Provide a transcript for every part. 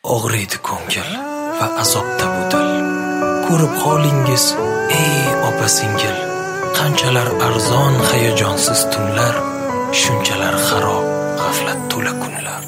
Og'riydi ko'ngil va azobda bu dil. Ko'rib holingiz ey opa singil, qanchalar arzon hayajonsiz tunlar, shunchalar xarob g'aflat to'la kunlar.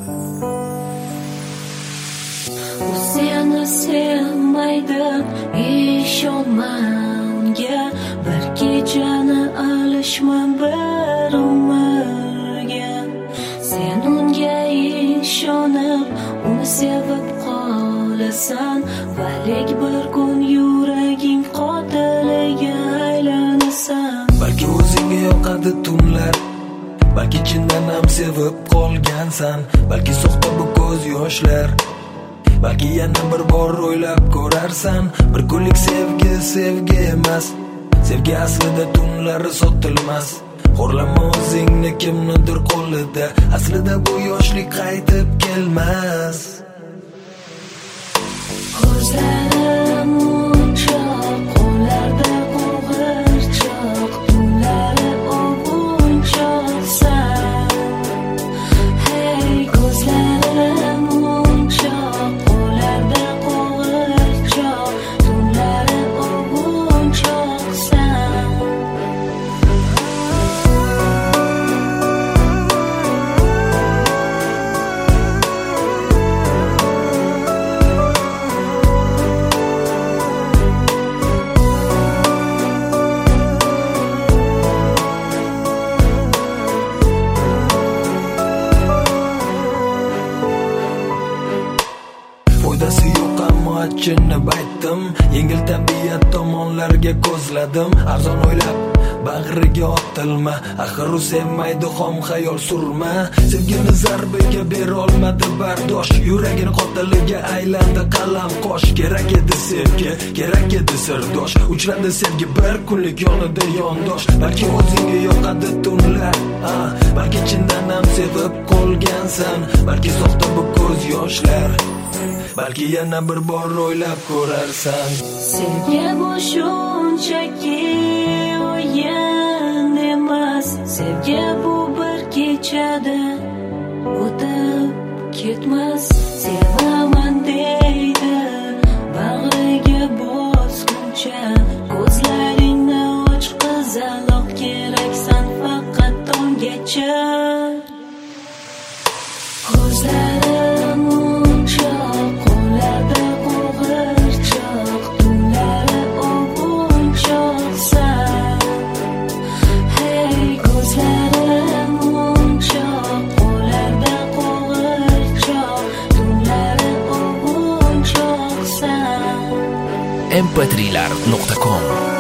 U seni sevmaydi, ishonma unga, bir kechani alishma bir umrga. Sen unga ishonib, uni sevib qolasan, valik bir kun yuraging qotiliga aylanasan. Balki o'zingga yoqadi tunlar, balki chindan ham sevib qolgansan, balki soxta bu ko'z yoshlar, balki yana bir bor o'ylab ko'rarsan. Bir kunlik sevgi sevgi emas, sevgi aslida tunlari sotilmas. Xo'rlama o'zingni kimnidir qo'lida, aslida bu yoshlik qaytib kelmas. Ko'zlarim munchoq, qo'llarda qo'g'irchoq, tunlari o'g'unchoqsan. Hey, ko'zlarim munchoq, qo'llarda qo'g'irchoq, tunlari o'g'unchoqsan. Foydasi yo'q ammo achinib aytdim, yengil tabiat tomonlarga ko'zladim. Arzon o'ylab bag'riga otilma, axir u sevmaydi, xom xayol surma. Sevgini zarbiga berolmadi bardosh, yuragini qotiliga aylandi qalam qosh. Kerak edi sevgi, kerak edi sirdosh, uchradi sevgi bir kunlik yonida yondosh. Balki o'zingga yoqadi tunlar, balki chindan ham sevib qolgansan, balki soxta bu ko'z yoshlar, balki yana bir bor o'ylab ko'rarsan. Sevgi bu shunchaki o'yin emas, sevgi bu bir kechada o'tib ketmas. Sevaman deydi, bag'riga bosguncha, ko'zlaringni och qizaloq, keraksan faqat tonggacha. Ko'zlarim munchoq, qo'llarda qo'g'irchoq, tunlari o'g'unchoqsan. Hey, ko'zlarim munchoq, qo'llarda qo'g'irchoq, tunlari o'g'unchoqsan. mp3lar.com